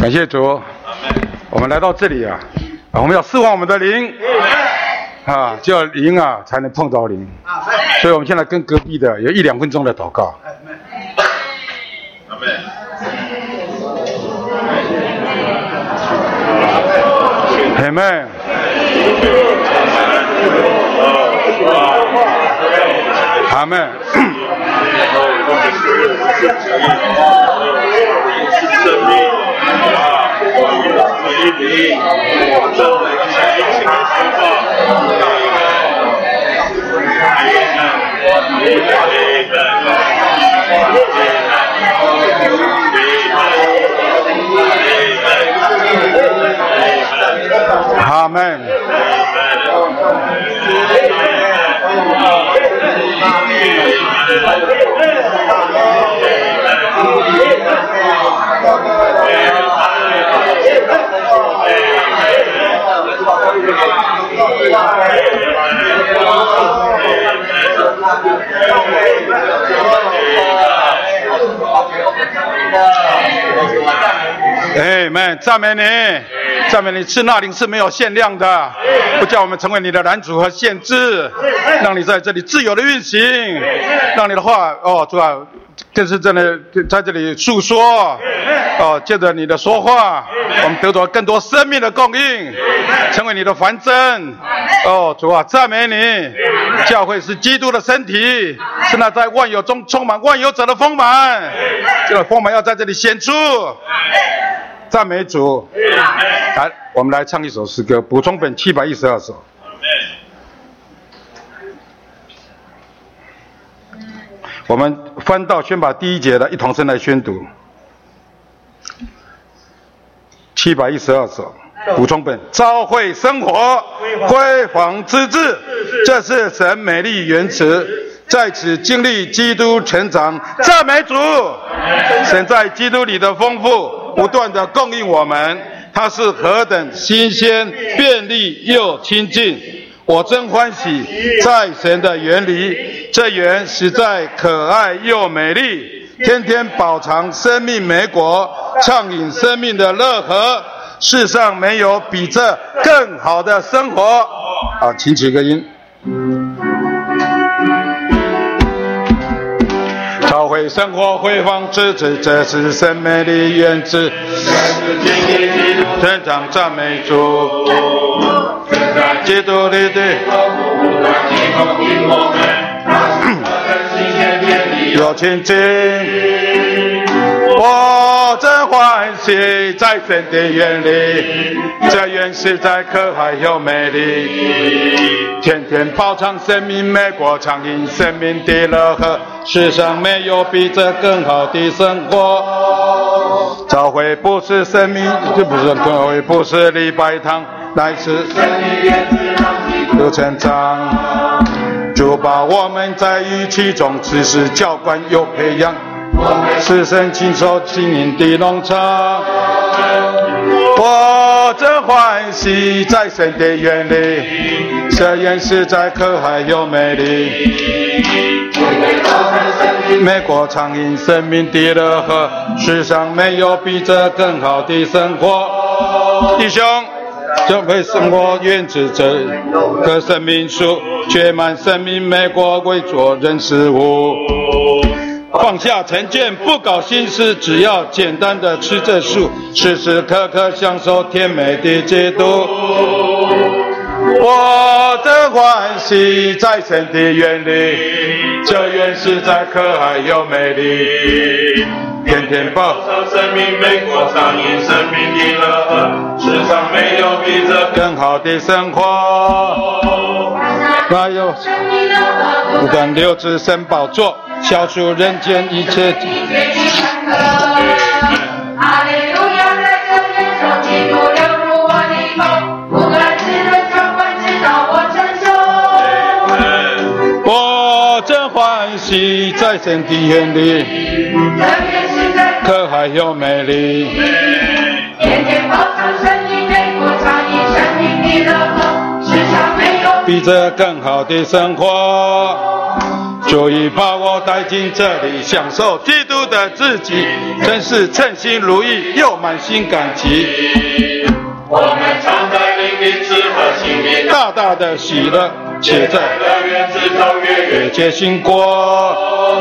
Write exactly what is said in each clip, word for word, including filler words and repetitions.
感谢主，我们来到这里啊，我们要释放我们的灵啊，只有灵啊才能碰到灵，所以我们现在跟隔壁的有一两分钟的祷告。阿门。阿门。阿门。哎们，赞美你，赞美你，吃那灵是没有限量的，不叫我们成为你的拦阻和限制，让你在这里自由的运行，让你的话哦，主啊，更是真的在这里诉说，哦，借着你的说话，我们得到更多生命的供应，成为你的繁增。哦，主啊，赞美你！教会是基督的身体，是那在万有中充满万有者的丰满，这个丰满要在这里显出。赞美主！来，我们来唱一首诗歌，补充本七百一十二首。我们翻到宣把第一节的，一同声来宣读。七百一十二首，补充本，召会生活，辉煌之志，这是神美丽原词，在此经历基督成长。赞美主！神在基督里的丰富，不断的供应我们，它是何等新鲜、便利又亲近。我真欢喜在神的园里，这园实在可爱又美丽，天天饱尝生命美果，畅饮生命的乐河。世上没有比这更好的生活。啊，请起个音。召会生活辉煌之子，这是神美丽原子，成长赞美主。基督里的有亲近，我真欢喜在神的园里，这园实在可爱又美丽，天天饱尝生命美果，畅饮生命的乐河，世上没有比这更好的生活。召会不是生命，这不是召会不是礼拜堂，乃是有成长。主把我们在一起中，只是教官又培养，是神亲手经营的农场。我真欢喜在神的园里，这园实在可爱又美丽，美国畅饮生命的乐河，世上没有比这更好的生活。弟兄，这为生活原子这个生命树，结满生命美果，为做人事物。放下成见，不搞心思，只要简单的吃这树，时时刻刻享受甜美的基督。我真欢喜在神的园里，这园实在可爱又美丽，天天饱尝生命美果，畅饮生命的乐河，世上没有比这更好的生活。还有不断留至神宝座，消除人间一切。哈利路亚，在这元首基督流入我的口，不管世人教官知道我承受。我真欢喜在神的园里，这园实在可爱又美丽，天天饱尝生命美果，畅饮生命的乐河，世上没有比这更好的生活。 主已把我带进这里，享受基督的自己，真是称心如意，又满心感激。 我们常在灵里吃喝心里大大的喜乐，且在乐园之中跃跃越界兴国。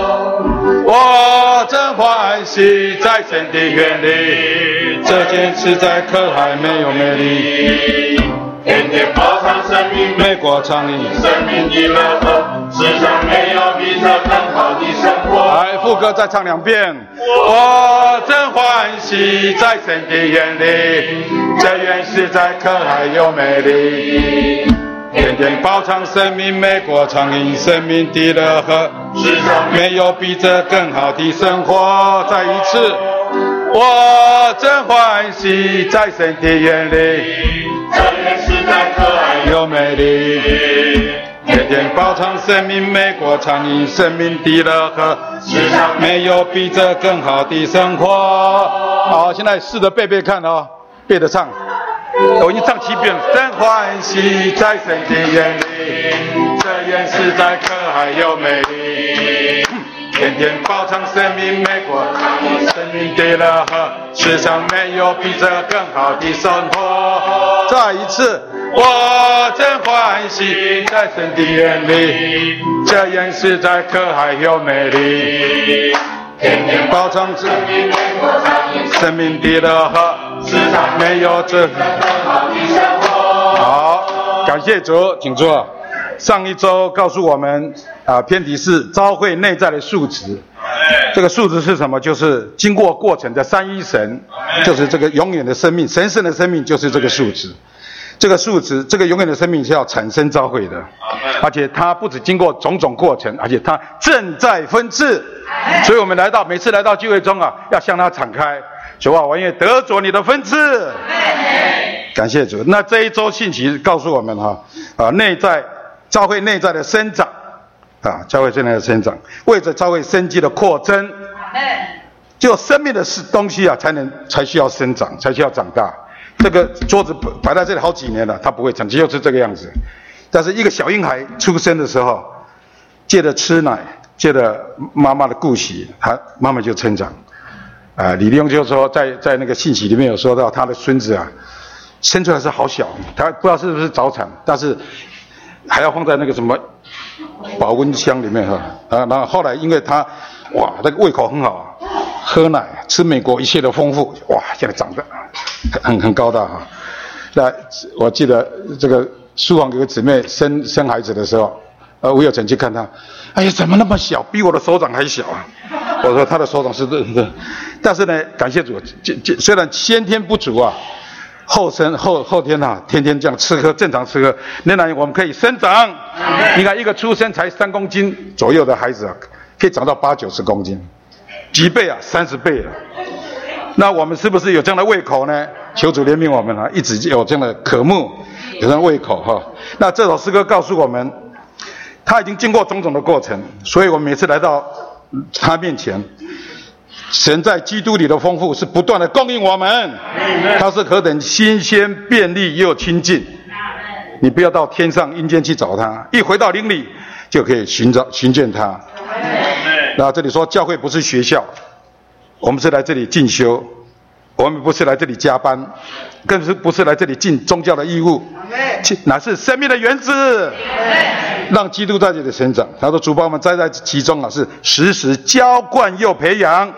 我真欢喜在神的园里，这件事在可还没有美丽。 天天饱尝生命美国长里， 生命的乐呵，世上没有比这更好的生活。 来，副歌再唱两遍。我真欢喜在神的园里，这原是在可还有美丽。天天饱尝生命美国长饮，生命的乐呵， 世上没有比这更好的生活。再一次，我真欢喜在神的园里， 这原是在可还有美丽。天天饱尝生命美国长饮，生命的乐呵， 世上没有比这更好的生活。好，现在试着背背看哦，背着唱。我已经唱七遍了。真欢喜在神的园里，这原是在可还有美丽。天天饱尝生命美国生命的乐呵，世上没有比这更好的生活。再一次，我真欢喜在神的园里，这原是在可还有美丽。天天饱尝生命美国生命的乐呵，世上没有这更好的生活。好，感谢主，请坐。上一周告诉我们啊，偏题是召会内在的数值。这个数值是什么？就是经过过程的三一神，就是这个永远的生命，神圣的生命就是这个数值。这个数值，这个永远的生命是要产生召会的，而且它不只经过种种过程，而且它正在分赐。所以我们来到每次来到聚会中啊，要向它敞开。主啊，我愿得着你的分赐。感谢主。那这一周信息告诉我们哈啊，内在召会内在的生长啊，召会内在的生长，为着召会生机的扩增。就生命的是东西啊，才能才需要生长，才需要长大。这个桌子摆在这里好几年了，它不会长，就是这个样子。但是一个小婴孩出生的时候，借着吃奶，借着妈妈的顾惜，他妈妈就成长。啊、呃，李立用就说，在在那个信息里面有说到他的孙子啊，生出来是好小，他不知道是不是早产，但是还要放在那个什么保温箱里面哈。啊，然后后来因为他哇，那个胃口很好，喝奶吃美国一切的丰富，哇，现在长得很很高大哈。那我记得这个书房有个姊妹生生孩子的时候，呃，我有曾去看她，哎呀，怎么那么小，比我的手掌还小啊！我说她的手掌是对对，但是呢，感谢主，这这虽然先天不足啊，后生后后天啊，天天这样吃喝，正常吃喝，仍然我们可以生长。你看一个出生才三公斤左右的孩子啊，可以长到八九十公斤，几倍啊，三十倍了。那我们是不是有这样的胃口呢？求主怜悯我们啊，一直有这样的渴慕，有这样的胃口哈。那这首诗歌告诉我们，他已经经过种种的过程，所以我们每次来到他面前，神在基督里的丰富是不断的供应我们，他是何等新鲜、便利又亲近。你不要到天上阴间去找他，一回到灵里就可以寻找寻见他。那这里说教会不是学校，我们是来这里进修，我们不是来这里加班，更是不是来这里尽宗教的义务，乃是生命的原子，让基督在这里成长。他说主把我们栽在其中啊，是时时浇灌又培养。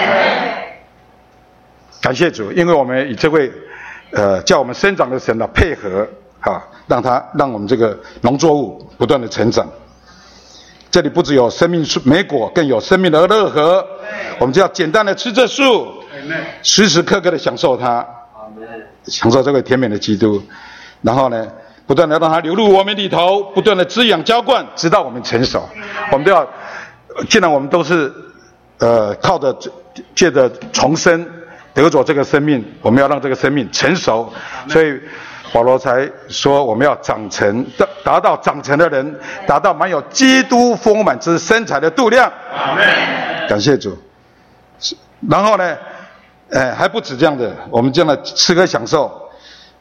感谢主，因为我们与这位呃叫我们生长的神啊配合啊，让他让我们这个农作物不断的成长。这里不只有生命树美果，更有生命的乐和。我们就要简单的吃这树，时时刻刻的享受它，享受这位甜美的基督。然后呢，不断的让它流入我们里头，不断的滋养浇灌，直到我们成熟。我们都要，既然我们都是呃靠着借着重生得着这个生命，我们要让这个生命成熟。所以保罗才说我们要长成，达到长成的人，达到满有基督丰满之身材的度量。感谢主。然后呢，呃，还不止这样的，我们这样的吃喝享受，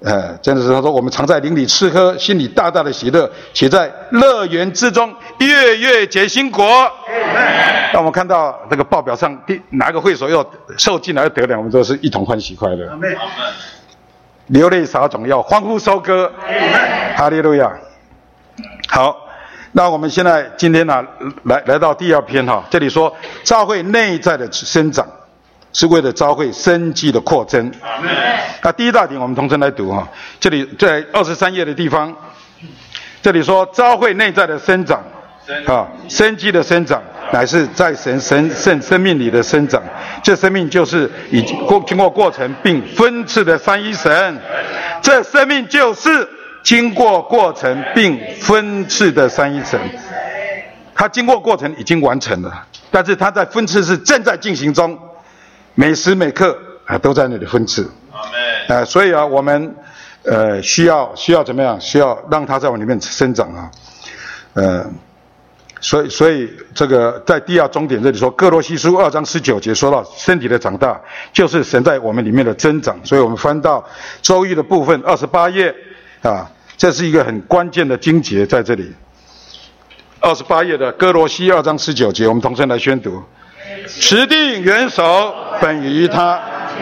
呃，真的是他说我们常在灵里吃喝，心里大大的喜乐，且在乐园之中月月结新果。让我们看到这个报表上第哪个会所又受进来又得了，我们都是一同欢喜快乐。流泪撒种，要欢呼收割。哈利路亚。好，那我们现在今天呢、啊，来来到第二篇哈，这里说教会内在的生长，是为了教会生机的扩增。那第一大点我们同声来读哈，这里在二十三页的地方，这里说教会内在的生长。啊，生机的生长乃是在神神圣生命里的生长，这生命就是已经过经过过程并分赐的三一神，这生命就是经过过程并分赐的三一神，它经过过程已经完成了，但是它在分赐是正在进行中，每时每刻啊都在那里分赐。呃，所以啊，我们呃需要需要怎么样？需要让它在我里面生长啊，呃。所以，所以这个在第二终点这里说，哥罗西书二章十九节说到身体的长大，就是神在我们里面的增长。所以我们翻到周一的部分二十八页啊，这是一个很关键的经节在这里。二十八页的哥罗西二章十九节，我们同声来宣读：持定元首本于他，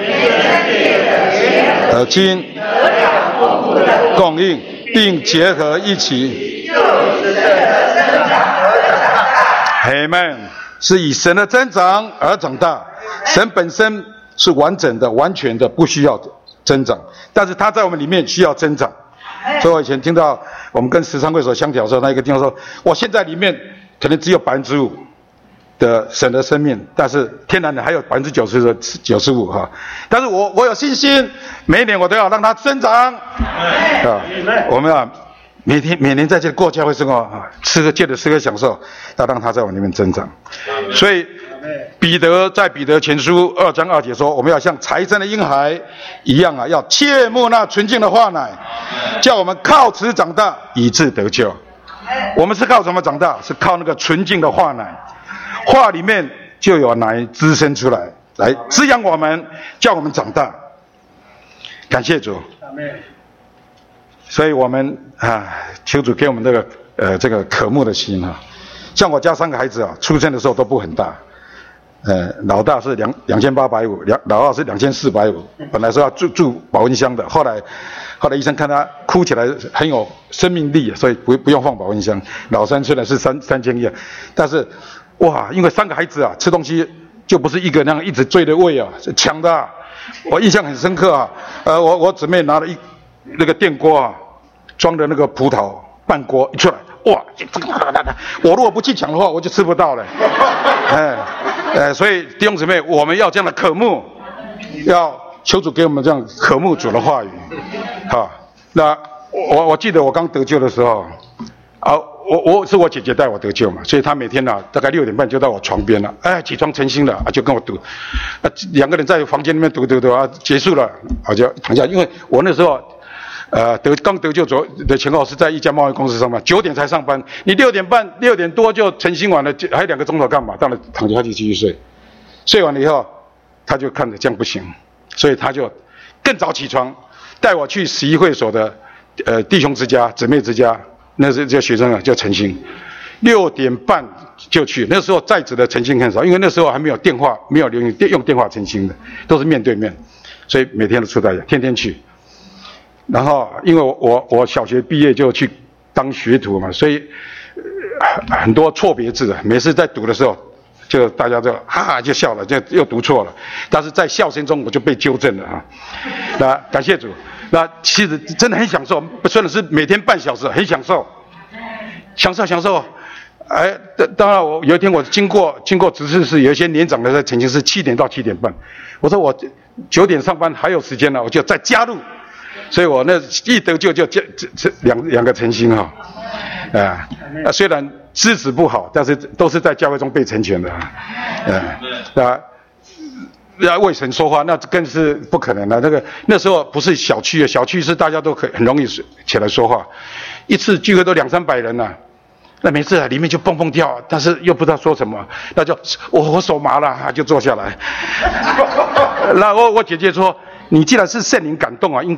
而今供应并结合一起。Amen， 是以神的增长而长大。神本身是完整的、完全的，不需要增长，但是他在我们里面需要增长。所以我以前听到我们跟十三会所相调的时候，那一个地方说，我现在里面可能只有百分之五的神的生命，但是天然的还有百分之九十的九十五哈。但是我我有信心，每一年我都要让它增长。啊，我们啊。每天每年在这里过教会生活啊，吃喝借着吃喝享受，要让它在我里面增长。所以彼得在彼得前书二章二节说，我们要像才生的婴孩一样啊，要切慕那纯净的话奶，叫我们靠此长大，以致得救。我们是靠什么长大？是靠那个纯净的话奶，话里面就有奶滋生出来，来滋养我们，叫我们长大。感谢主。所以我们啊，求主给我们这个呃这个渴慕的心啊。像我家三个孩子啊，出生的时候都不很大，呃，老大是两两千八百五，两老二是两千四百五。本来说要住住保温箱的，后来后来医生看他哭起来很有生命力，所以不不用放保温箱。老三虽然是三三千一，但是哇，因为三个孩子啊，吃东西就不是一个那样一直追的喂啊，是抢的、啊。我印象很深刻啊，呃，我我姊妹拿了一那个电锅啊。装的那个葡萄半锅一出来，哇！我如果不去抢的话，我就吃不到了。哎，哎，所以弟兄姊妹，我们要这样的渴慕，要求主给我们这样渴慕主的话语。好，那我我记得我刚得救的时候，啊，我我是我姐姐带我得救嘛，所以她每天呢、啊、大概六点半就到我床边了，哎，起床晨兴了啊，就跟我读，啊，两个人在房间里面读读读啊，结束了，我就躺下，因为我那时候。呃，得刚得救左的前后是在一家贸易公司上班，九点才上班，你六点半六点多就晨兴完了，还有两个钟头干嘛？到了躺下去继续睡，睡完了以后，他就看着这样不行，所以他就更早起床，带我去十一会所的呃弟兄之家、姊妹之家，那是这学生啊叫晨兴，六点半就去，那时候在职的晨兴很少，因为那时候还没有电话，没有流行用电话晨兴的，都是面对面，所以每天都出大家，天天去。然后，因为我我我小学毕业就去当学徒嘛，所以、呃、很多错别字啊，每次在读的时候，就大家就哈哈就笑了，就又读错了。但是在笑声中，我就被纠正了啊。那感谢主，那其实真的很享受，虽然是每天半小时，很享受，享受享受。哎，当然我有一天我经过经过执事室，有一些年长的在曾经是七点到七点半，我说我九点上班还有时间了，我就再加入。所以我那一得救就这这这两两个晨兴哈，啊，啊虽然资质不好，但是都是在教会中被成全的，啊，啊，要为神说话那更是不可能的。那个那时候不是小区，小区是大家都可很容易起来说话，一次聚会都两三百人呐、啊，那每次啊里面就蹦蹦跳，但是又不知道说什么，那就我我手麻了，就坐下来。那我我姐姐说。你既然是圣灵感动啊，应该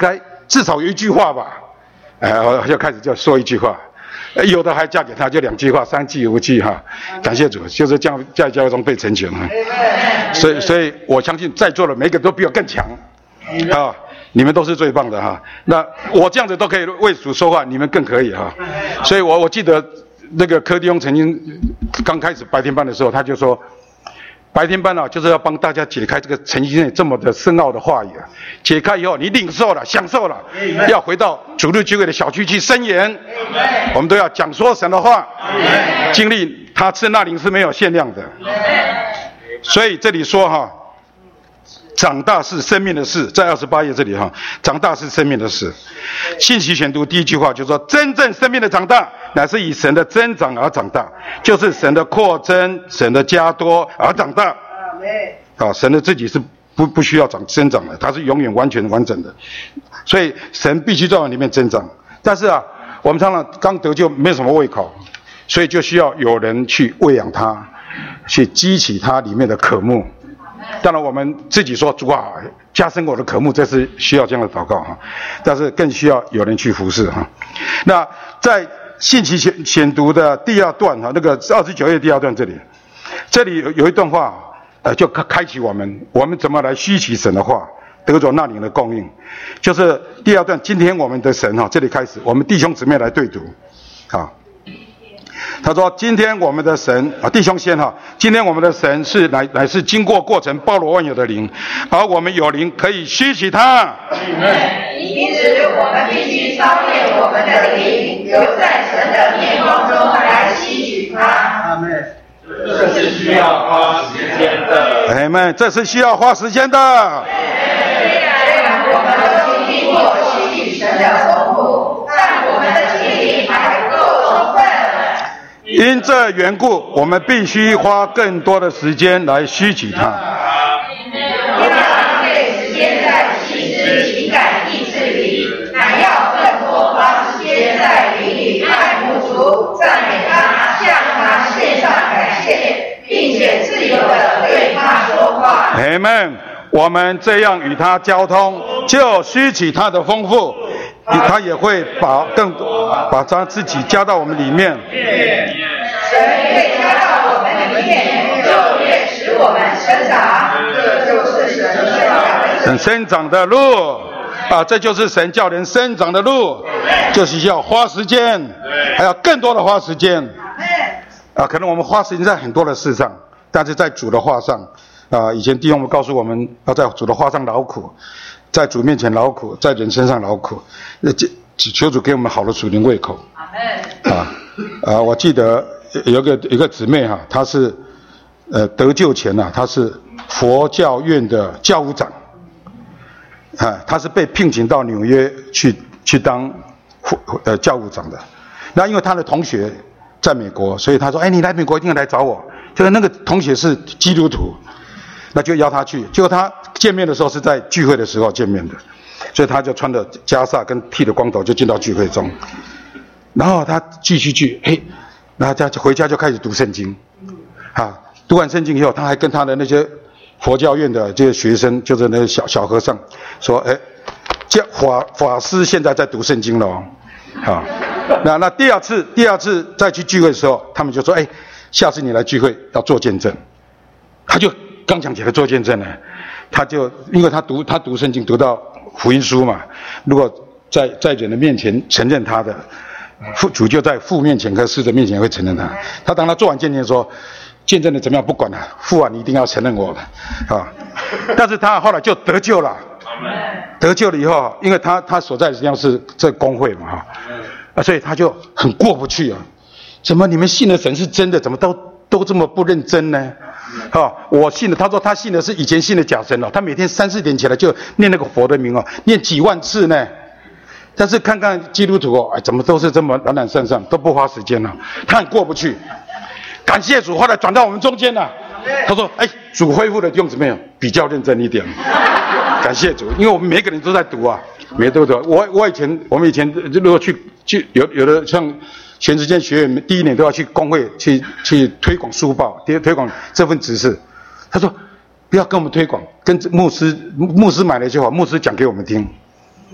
至少有一句话吧，哎，我就开始就说一句话，有的还嫁给他就两句话，三句五句哈，感谢主，就是这样在教会中被成全哈。所以，所以我相信在座的每个都比我更强啊，你们都是最棒的哈。那我这样子都可以为主说话，你们更可以哈。所以我我记得那个柯弟兄曾经刚开始白天班的时候，他就说。白天班啊，就是要帮大家解开这个陈先生这么的深奥的话语啊。解开以后，你领受了，享受了，要回到主日聚会的小区去申言。我们都要讲说神的话，经历他吃那灵是没有限量的。所以这里说哈，长大是生命的事，在二十八页这里哈，长大是生命的事。信息选读第一句话就是说，真正生命的长大，乃是以神的增长而长大，就是神的扩增、神的加多而长大。啊，神的自己是不不需要长增长的，他是永远完全完整的，所以神必须在我里面增长。但是啊，我们常常刚得救没有什么胃口，所以就需要有人去喂养他，去激起他里面的渴慕。当然我们自己说主啊，加深我的渴慕，这是需要这样的祷告哈，但是更需要有人去服侍哈。那在信息选选读的第二段哈，那个二十九页第二段这里，这里有有一段话，呃，就开开启我们，我们怎么来吸取神的话，得着那灵的供应，就是第二段。今天我们的神哈，这里开始，我们弟兄姊妹来对读，啊。他说：“今天我们的神啊，弟兄先哈，今天我们的神是乃乃是经过过程包罗万有的灵，而我们有灵可以吸取它。 因此，我们必须操练我们的灵，留在神的面光中来吸取它。阿们。 这是需要花时间的。 阿们，这是需要花时间的。 虽然我们都经历过吸取神的丰富，但我们的经历还不够充分。” 因这缘故，我们必须花更多的时间来吸取它。 不要浪费时间在心思、情感、意志里，乃要更多花时间在灵里爱慕主、赞美他、向他献上感谢，并且自由地对他说话。 阿们，我们这样与他交通，就吸取他的丰富。他也会把更把他自己加到我们里面。 神越加到我们里面，就越使我们生长。这就是神生长的神生长的路啊，这就是神叫人生长的路，就是要花时间，还要更多的花时间。啊，可能我们花时间在很多的事上，但是在主的话上啊，以前弟兄们告诉我们要在主的话上劳苦。在主面前劳苦，在人身上劳苦，求主给我们好的属灵胃口。啊啊！我记得有个一个姊妹哈、啊，她是呃得救前呐、啊，她是佛教院的教务长，啊，她是被聘请到纽约去去当呃教务长的。那因为她的同学在美国，所以她说：“哎，你来美国一定要来找我。”就是那个同学是基督徒。那就邀他去，结果他见面的时候是在聚会的时候见面的，所以他就穿着袈裟跟剃了光头就进到聚会中，然后他继续去，嘿，然后他回家就开始读圣经，啊，读完圣经以后，他还跟他的那些佛教院的这些学生，就是那些小小和尚说，哎，这法法师现在在读圣经了哦，啊，那那第二次第二次再去聚会的时候，他们就说，哎，下次你来聚会要做见证，他就。刚讲起来做见证呢，他就因为他读他读圣经读到福音书嘛，如果在在人的面前承认他的，父主就在父面前和使者面前会承认他。他当他做完见证说，见证的怎么样不管了，父啊你一定要承认我啊！但是他后来就得救了，得救了以后，因为他他所在的地方是这公会嘛哈，啊所以他就很过不去啊，怎么你们信的神是真的，怎么都都这么不认真呢？哦，我信的，他说他信的是以前信的假神哦，他每天三四点起来就念那个佛的名哦，念几万次呢。但是看看基督徒哦，哎，怎么都是这么懒懒散散，都不花时间了、啊，他很过不去。感谢主，后来转到我们中间了。他说，哎，主恢复的弟兄姊妹比较认真一点。感谢主，因为我们每个人都在读啊，每个都读。我我以前我们以前如果去去有有的像。全时间学员第一年都要去公会去去推广书报，推推广这份指示。他说不要跟我们推广，跟牧师牧师买了就好，牧师讲给我们听。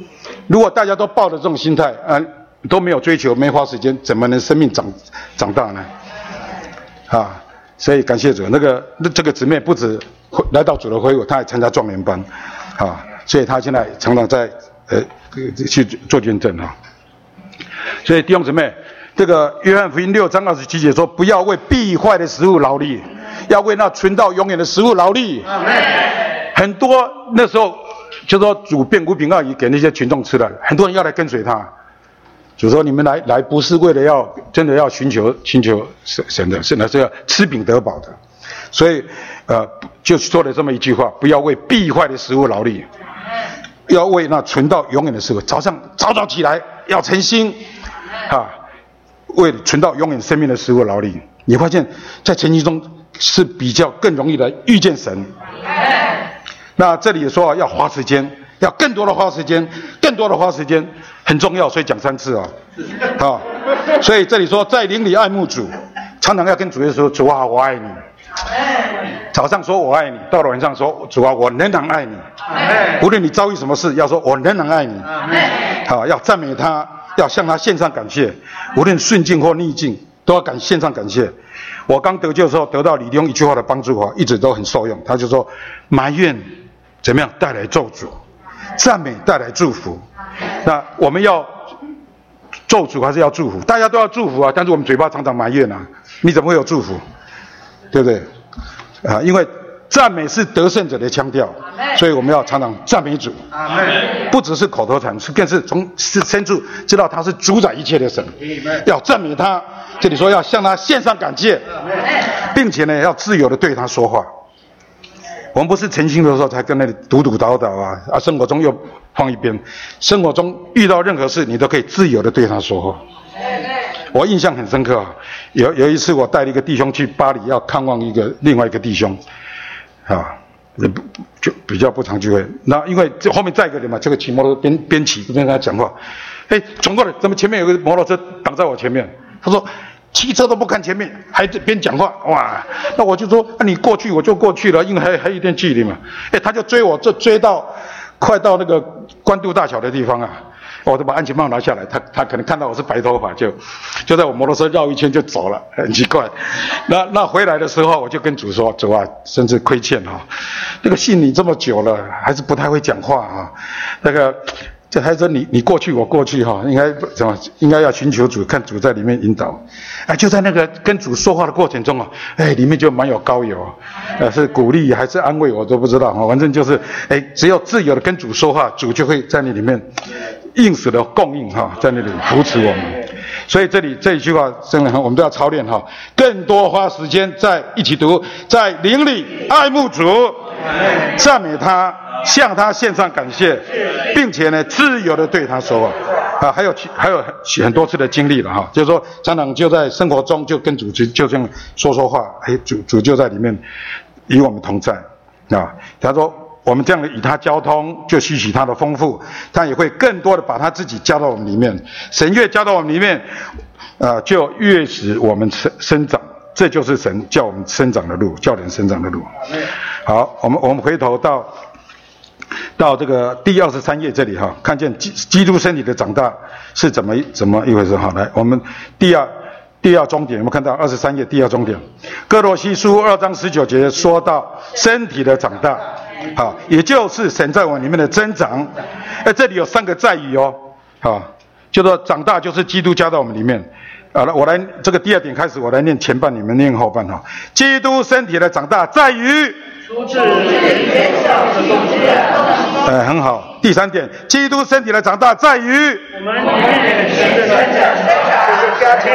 如果大家都抱着这种心态，啊，都没有追求，没花时间，怎么能生命长长大呢？啊，所以感谢主，那个那这个姊妹不止来到主的会友，她还参加壮年班，啊，所以她现在常常在呃去做见证啊。所以弟兄姊妹，这个约翰福音六章二十七节说，不要为必坏的食物劳力，要为那存到永远的食物劳力。很多那时候就说主变五饼二鱼给那些群众吃了，很多人要来跟随他。主说你们来来不是为了要真的要寻求寻求神的，是呢是要吃饼得饱的。所以呃就说了这么一句话，不要为必坏的食物劳力，要为那存到永远的食物。早上早早起来要诚心啊，为存到永远生命的食物劳力。你发现在诚心中是比较更容易的遇见神。那这里也说要花时间，要更多的花时间，更多的花时间很重要，所以讲三次啊，啊，所以这里说在灵里爱慕主，常常要跟主耶稣说，主啊，我爱你。早上说我爱你，到了晚上说主啊，我仍然爱你。无论你遭遇什么事，要说我仍然爱你。好，要赞美他，要向他献上感谢，无论顺境或逆境，都要感献上感谢。我刚得救的时候，得到李利用一句话的帮助啊，一直都很受用。他就说，埋怨怎么样带来咒诅，赞美带来祝福。那我们要咒诅还是要祝福？大家都要祝福啊，但是我们嘴巴常常埋怨啊，你怎么会有祝福？对不对？啊，因为赞美是得胜者的腔调，所以我们要常常赞美主。不只是口头禅，更是从深处知道他是主宰一切的神。要赞美他，这里说要向他献上感谢，并且呢，要自由的对他说话。我们不是诚心的时候才跟那里读读叨叨啊，啊，生活中又放一边。生活中遇到任何事，你都可以自由的对他说话。我印象很深刻啊，有有一次我带了一个弟兄去巴黎，要看望一个另外一个弟兄，啊，就比较不常聚会。那因为这后面载一个人嘛，这个骑摩托边边骑边跟他讲话，哎，转过来，怎么前面有个摩托车挡在我前面？他说。骑车都不看前面，还边讲话，哇！那我就说，啊、你过去我就过去了，因为还还有一点距离嘛。哎，他就追我，就追到快到那个关渡大桥的地方啊，我就把安全帽拿下来，他他可能看到我是白头发，就就在我摩托车绕一圈就走了，很奇怪。那那回来的时候，我就跟主说，主啊，甚至亏欠哈、哦，那个信你这么久了，还是不太会讲话啊，那个。这还说你你过去我过去哈，应该怎么应该要寻求主，看主在里面引导。哎，就在那个跟主说话的过程中哦，哎，里面就蛮有高油，呃，是鼓励还是安慰我都不知道哈，反正就是哎，只有自由的跟主说话，主就会在你里面应时的供应哈，在那里扶持我们。所以这里这一句话真的我们都要操练哈，更多花时间在一起读，在灵里爱慕主，赞美他。向他献上感谢，并且呢，自由的对他说话啊，还有还有很多次的经历了哈，就是说常常就在生活中就跟主就就这样说说话，哎，主主就在里面与我们同在啊。他说我们这样的与他交通，就吸取他的丰富，他也会更多的把他自己加到我们里面。神越加到我们里面，啊，就越使我们生生长。这就是神叫我们生长的路，叫人生长的路。好，我们我们回头到。到这个第二十三页这里哈，看见基基督身体的长大是怎么怎么一回事哈？来，我们第二第二终点，我们看到二十三页第二终点，哥罗西书二章十九节说到身体的长大，好，也就是神在我里面的增长。哎，这里有三个在于哦，好，就说长大就是基督加到我们里面。好了，我来这个第二点开始，我来念前半，你们念后半哈。基督身体的长大在于。出自元首基督的东西。呃，很好。第三点，基督身体的长大在于我们里面神的成长，加添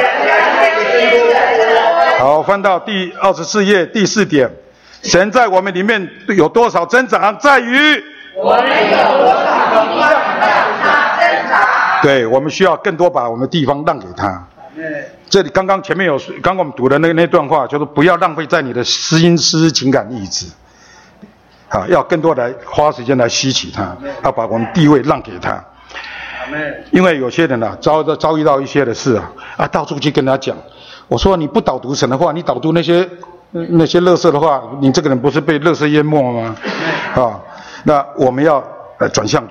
好，翻到第二十四页第四点，神在我们里面有多少增长，在于我们有多少地方让他增长。对，我们需要更多把我们地方让给他。这里刚刚前面有，刚刚我们读的那那段话，就是不要浪费在你的心思、情感、意志。啊，要更多来花时间来吸取它，要把我们地位让给他。因为有些人啊，遭遭遇到一些的事啊，啊，到处去跟他讲，我说你不导读神的话，你导读那些那些垃圾的话，你这个人不是被垃圾淹没吗？啊，那我们要呃转向主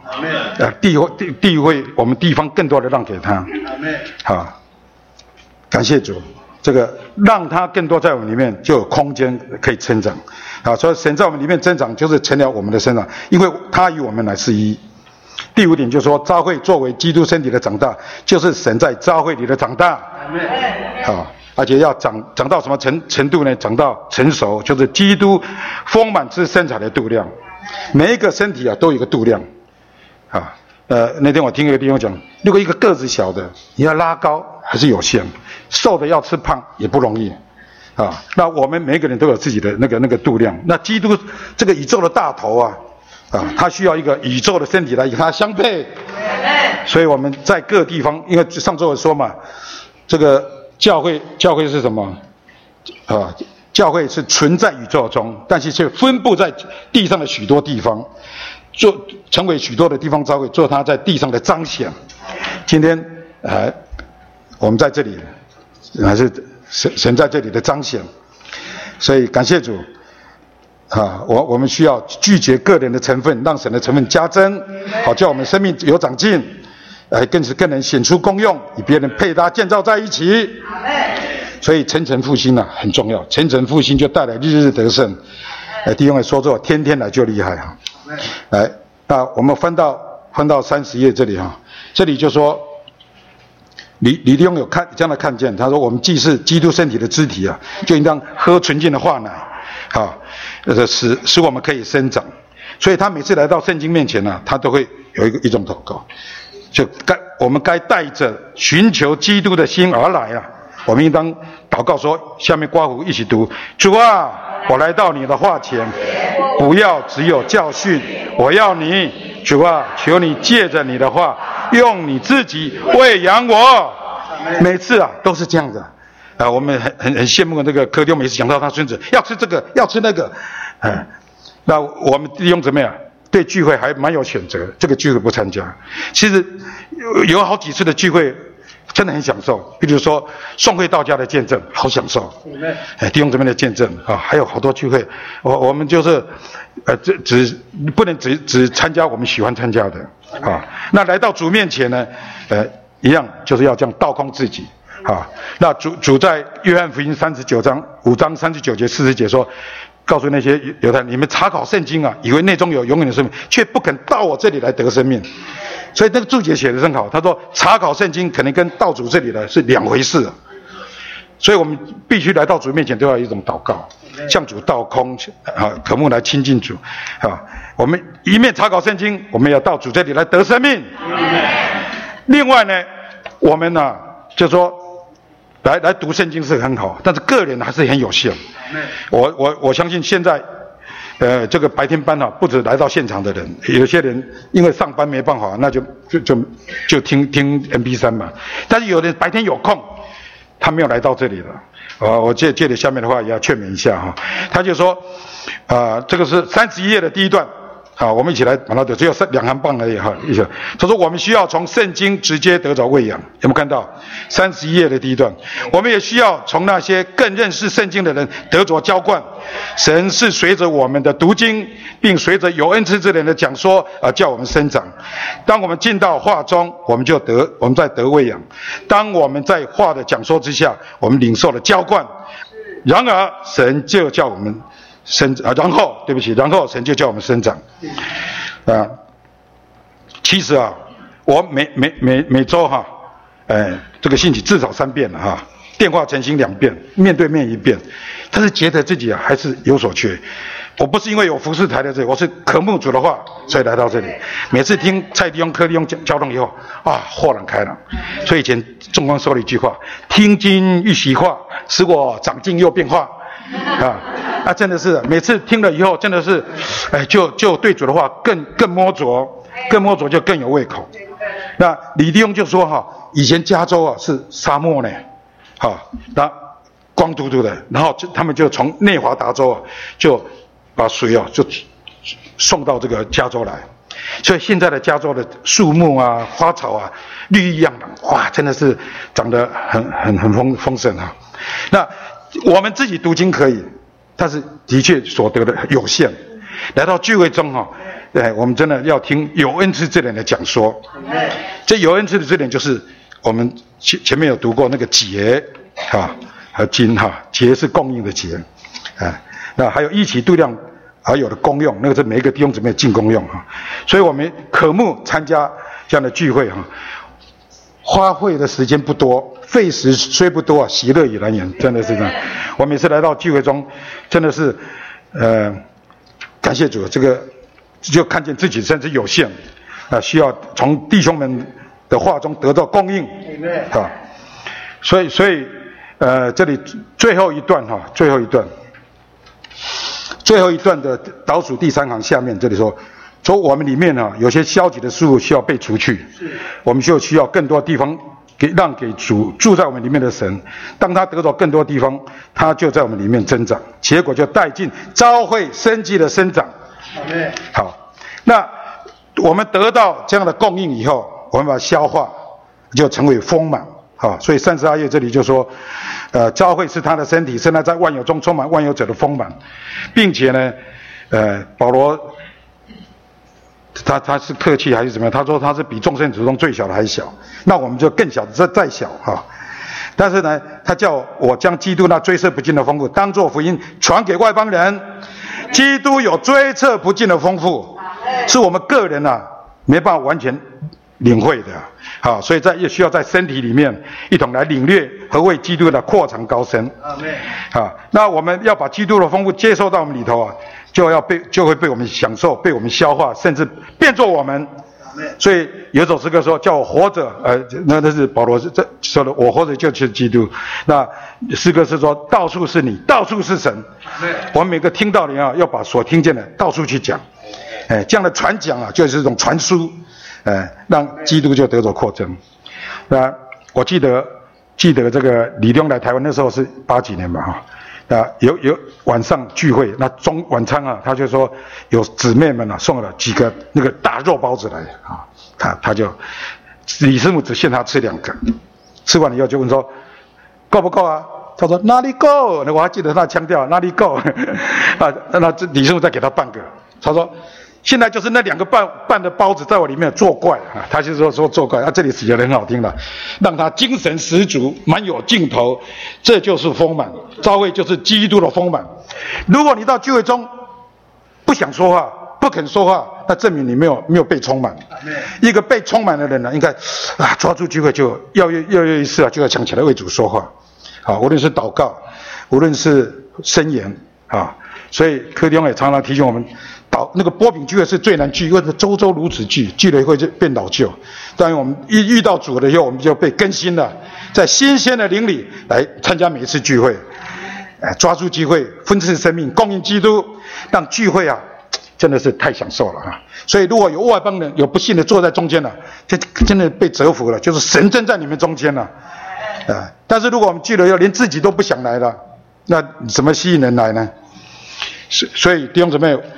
呃，地地地会我们地方更多的让给他。好，感谢主，这个让他更多在我们里面就有空间可以成长。啊，所以神在我们里面增长，就是成了我们的生长，因为他与我们乃是一。第五点就是说，教会作为基督身体的长大，就是神在教会里的长大。啊，而且要长长到什么程程度呢？长到成熟，就是基督丰满之身材的度量。每一个身体啊都有一个度量。啊，呃，那天我听一个弟兄讲，如果一个个子小的，你要拉高还是有限，瘦的要吃胖也不容易。啊，那我们每个人都有自己的那个那个度量。那基督这个宇宙的大头啊。啊，他需要一个宇宙的身体来与他相配，所以我们在各地方，因为上周我说嘛，这个教会教会是什么？啊，教会是存在宇宙中，但是却分布在地上的许多地方，做成为许多的地方教会，做它在地上的彰显。今天呃，我们在这里还是神神在这里的彰显，所以感谢主。啊，我我们需要拒绝个人的成分，让神的成分加增，好叫我们生命有长进，呃，更是更能显出功用，与别人配搭建造在一起。所以层层复兴啊很重要，层层复兴就带来日日得胜。呃，弟兄也说过，天天来就厉害啊。来，那我们翻到翻到三十页这里哈、啊，这里就说李李弟兄有看这样的看见，他说我们既是基督身体的肢体啊，就应当喝纯净的话奶。好，呃，使使我们可以生长，所以他每次来到圣经面前呢、啊，他都会有一个一种祷告，就该我们该带着寻求基督的心而来啊。我们应当祷告说，下面括弧一起读：主啊，我来到你的话前，不要只有教训，我要你，主啊，求你借着你的话，用你自己喂养我。每次啊都是这样子。啊，我们很很很羡慕那个柯丢，每次讲到他孙子要吃这个，要吃那个，嗯，那我们弟兄姊妹啊，对聚会还蛮有选择，这个聚会不参加。其实有有好几次的聚会，真的很享受。比如说宋会道家的见证，好享受。哎，弟兄姊妹的见证啊，还有好多聚会，我我们就是呃，只只不能只只参加我们喜欢参加的啊。那来到主面前呢，呃，一样就是要这样倒空自己。啊，那主主在约翰福音三十九章五章三十九节四十节说，告诉那些犹太人，你们查考圣经啊，以为内中有永远的生命，却不肯到我这里来得生命。所以那个注解写得真好，他说查考圣经可能跟到主这里来是两回事。所以我们必须来到主面前都要有一种祷告，向主倒空啊，渴慕来亲近主啊。我们一面查考圣经，我们要到主这里来得生命。另外呢，我们呢、啊、就说。来来读圣经是很好，但是个人还是很有限。我我我相信现在，呃，这个白天班啊，不止来到现场的人，有些人因为上班没办法，那就就就就听听 M P 三 嘛。但是有的人白天有空，他没有来到这里了。呃，我借借着下面的话也要劝勉一下哈。他就说，啊、呃，这个是三十一页的第一段。好，我们一起来把它读，只有两行半而已哈。一下，他说我们需要从圣经直接得着喂养，有没有看到？三十一页的第一段，我们也需要从那些更认识圣经的人得着浇灌。神是随着我们的读经，并随着有恩赐之人的讲说，而叫我们生长。当我们进到话中，我们就得我们在得喂养；当我们在话的讲说之下，我们领受了浇灌。然而，神就叫我们。生啊，然后对不起，然后神就叫我们生长，啊，其实啊，我每每每每周哈，哎，这个信息至少三遍了哈，电话诚心两遍，面对面一遍，但是觉得自己啊还是有所缺。我不是因为有服侍台在这里，我是渴慕主的话，所以来到这里。每次听蔡弟兄、柯弟兄交通以后，啊，豁然开朗。所以以前中光说了一句话：“听经一席话，使我长进又变化。”啊，那真的是每次听了以后，真的是，哎，就就对主的话更更摸着，更摸着就更有胃口。那李弟兄就说哈，以前加州啊是沙漠呢，好，那光秃秃的，然后就他们就从内华达州啊就把水啊就送到这个加州来，所以现在的加州的树木啊、花草啊绿意盎然，哇，真的是长得很很很丰丰盛啊。那我们自己读经可以，但是的确所得的有限。 来到聚会中哈，哎，我们真的要听有恩赐之人的讲说。这有恩赐的之人就是我们前前面有读过那个节哈和金哈，节是供应的节，啊，那还有一起度量还有的功用，那个是每一个弟兄姊妹进功用哈。所以我们渴慕参加这样的聚会哈，花费的时间不多，费时虽不多啊，喜乐已然远，真的是这样。我每次来到聚会中，真的是呃感谢主，这个就看见自己甚至有限。啊，需要从弟兄们的话中得到供应，啊，所以所以呃，这里最后一段哈，最后一段，最后一段的倒数第三行下面这里说，说我们里面呢有些消极的事物需要被除去，我们就需要更多地方给让给主住在我们里面的神，当他得到更多地方，他就在我们里面增长，结果就带进召会生机的生长。好，那。我们得到这样的供应以后，我们把它消化，就成为丰满。好，所以三十二页这里就说，呃，教会是他的身体，现在在万有中充满万有者的丰满，并且呢，呃，保罗他他是客气还是怎么样？他说他是比众圣徒中最小的还小，那我们就更小，再再小哈。但是呢，他叫我将基督那追测不尽的丰富，当作福音传给外邦人。基督有追测不尽的丰富。是我们个人啊没办法完全领会的，好，所以在也需要在身体里面一同来领略何谓基督的扩长高深。好，那我们要把基督的丰富接受到我们里头啊，就要被就会被我们享受，被我们消化，甚至变作我们。所以有一首诗歌说叫我活着，呃，那那是保罗这说的，我活着就是基督。那诗歌是说到处是你，到处是神。我们每个听到的人啊，要把所听见的到处去讲。哎，这样的传讲啊，就是一种传输，哎，让基督就得着扩增。那我记得记得这个李东来台湾那时候是八几年吧，哈，啊，有有晚上聚会，那中晚餐啊，他就说有姊妹们啊送了几个那个大肉包子来啊，他他就李师母只限他吃两个，吃完了以后就问说够不够啊？他说哪里够？那我还记得他的腔调，哪里够？啊，那这李师母再给他半个，他说。现在就是那两个半半的包子在我里面作怪啊，他就是说说作怪，啊这里写的很好听了，让他精神十足，蛮有劲头，这就是丰满，召会就是基督的丰满。如果你到聚会中不想说话，不肯说话，那证明你没有没有被充满。一个被充满的人呢，应该啊抓住机会就要跃跃跃欲试啊，就要抢起来为主说话，啊，无论是祷告，无论是申言啊，所以柯弟兄也常常提醒我们。那个波饼聚会是最难聚，因为周周如此聚，聚了会就变老旧。但我们一遇到主了以后，我们就被更新了，在新鲜的灵里来参加每一次聚会，哎，抓住机会，分赐生命，供应基督，让聚会啊，真的是太享受了啊！所以如果有外邦人有不幸的坐在中间了，这真的被折服了，就是神真在你们中间了，啊！但是如果我们聚了以后，连自己都不想来了，那怎么吸引人来呢？所以弟兄姊妹。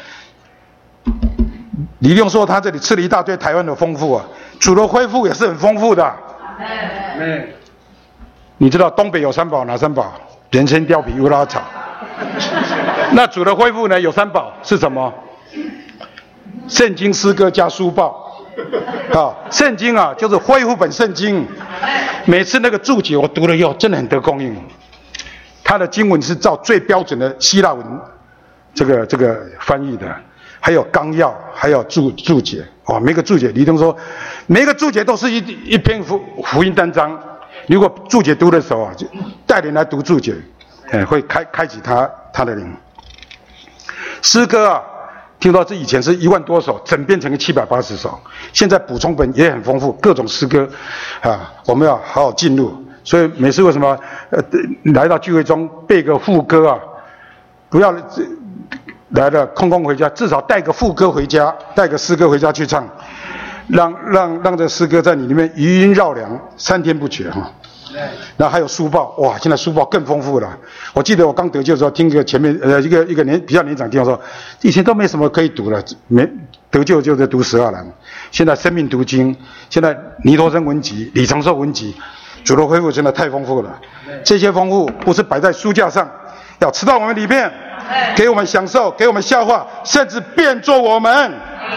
李用说他这里吃了一大堆台湾的丰富啊，主的恢复也是很丰富的。嗯，你知道东北有三宝哪三宝？人参、貂皮、乌拉草。那主的恢复呢？有三宝是什么？圣经、诗歌加书报。啊，圣经啊，就是恢复本圣经。每次那个注解我读了以后，真的很得供应。他的经文是照最标准的希腊文这个这个翻译的。还有纲要，还有注注解，哦，每个注解，李东说，每个注解都是一一篇福福音单章。如果注解读的时候啊，就带人来读注解，哎，会开开启他他的灵。诗歌啊，听说这以前是一万多首，整编成七百八十首，现在补充本也很丰富，各种诗歌，啊，我们要好好进入。所以每次为什么呃来到聚会中背个副歌啊，不要。来了空空回家，至少带个副歌回家，带个诗歌回家去唱，让让让这诗歌在你里面余音绕梁，三天不绝哈。然后还有书报，哇，现在书报更丰富了。我记得我刚得救的时候，听一个前面呃一个一个年比较年长弟兄说，以前都没什么可以读了，没得救就在读十二栏，现在生命读经，现在尼陀生文集、李长寿文集，主的恢复真的太丰富了。这些丰富不是摆在书架上，要吃到我们里面。 给我们享受，给我们消化，甚至变作我们。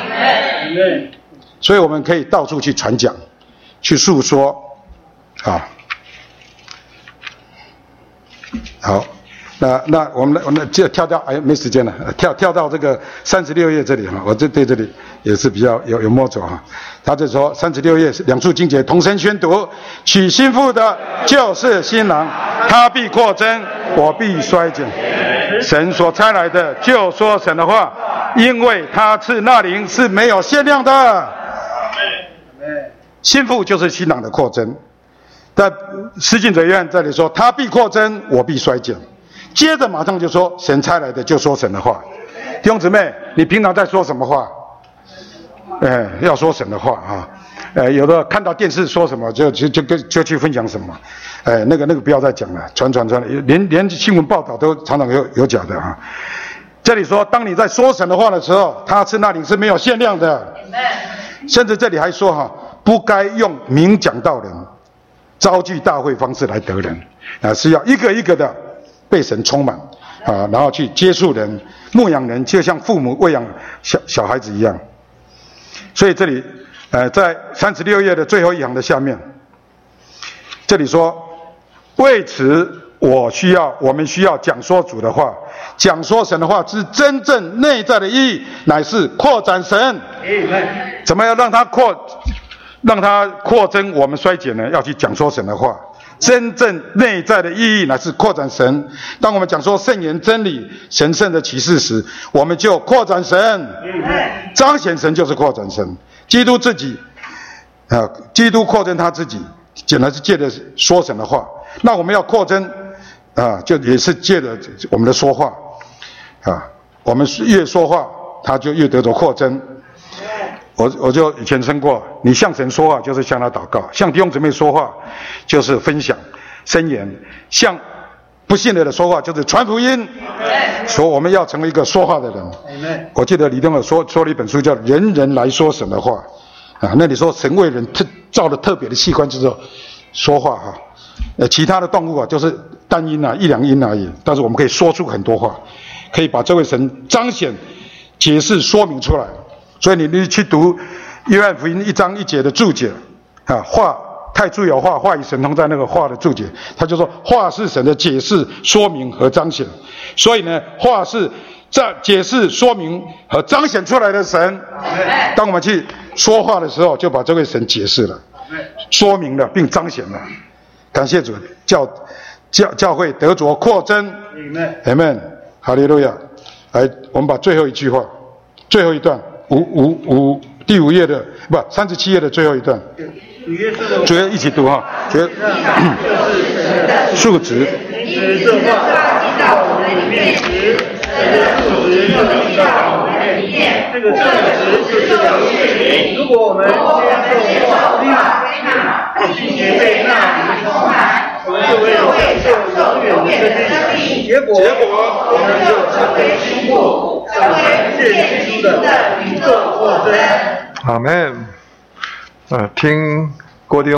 所以我们可以到处去传讲，去诉说，啊，好。那那我们来，我们就跳到，哎，没时间了，跳跳到这个三十六页这里哈，我这对这里也是比较有有摸着哈。他就说三十六页两处经节同声宣读：娶新妇的就是新郎，他必扩增，我必衰减。神所差来的就说神的话，因为他赐那灵是没有限量的。新妇就是新郎的扩增，但施浸者约翰这里说他必扩增，我必衰减。接着马上就说神差来的就说神的话。弟兄姊妹，你平常在说什么话？哎，要说神的话啊。呃，有的看到电视说什么就就就就就去分享什么，哎，那个那个不要再讲了，传传传，连连新闻报道都常常有有假的啊。这里说，当你在说神的话的时候，他赐那灵是没有限量的。甚至这里还说哈，不该用明讲道人、招聚大会方式来得人啊，是要一个一个的被神充满啊，然后去接触人、牧养人，就像父母喂养小小孩子一样。所以这里，呃，在三十六页的最后一行的下面，这里说，为此我需要，我们需要讲说主的话，讲说神的话之真正内在的意义，乃是扩展神。怎么样让它扩，让它扩增，我们衰减呢？要去讲说神的话。真正内在的意义乃是扩展神。当我们讲说圣言真理、神圣的启示时，我们就扩展神，彰显神就是扩展神。基督自己，啊，基督扩增他自己，简单是借着说神的话。那我们要扩增，啊，就也是借着我们的说话，啊，我们越说话，他就越得着扩增。我我就以前称过，你向神说话就是向他祷告，向弟兄姊妹说话就是分享申言，向不信的人说话就是传福音。所以我们要成为一个说话的人。我记得李登辉说说了一本书叫《人人来说神的话》啊，那里说神为人特造了特别的器官就是说话哈，呃，其他的动物啊就是单音啊一两音而已，但是我们可以说出很多话，可以把这位神彰显、解释、说明出来。所以你去读约翰福音一章一节的注解啊，话太初有话，话与神同在，那个话的注解，他就说话是神的解释、说明和彰显。所以呢，话是在解释、说明和彰显出来的神。当我们去说话的时候，就把这位神解释了、说明了，并彰显了。感谢主，教教教会得着扩增。Amen， 哈利路亚。来，我们把最后一句话，最后一段。五五五第五页的不三十七页的最后一段，主要一起读哈，觉数值。这话进到我们里面时，这个数值就进到我们里面。这个数值就是灵。如果我们接受话归纳，并且被那灵充满，我们就会享受永远的生命。结果，我们就成为新妇，成为现基督的宇宙扩增。 阿们。呃，听郭弟兄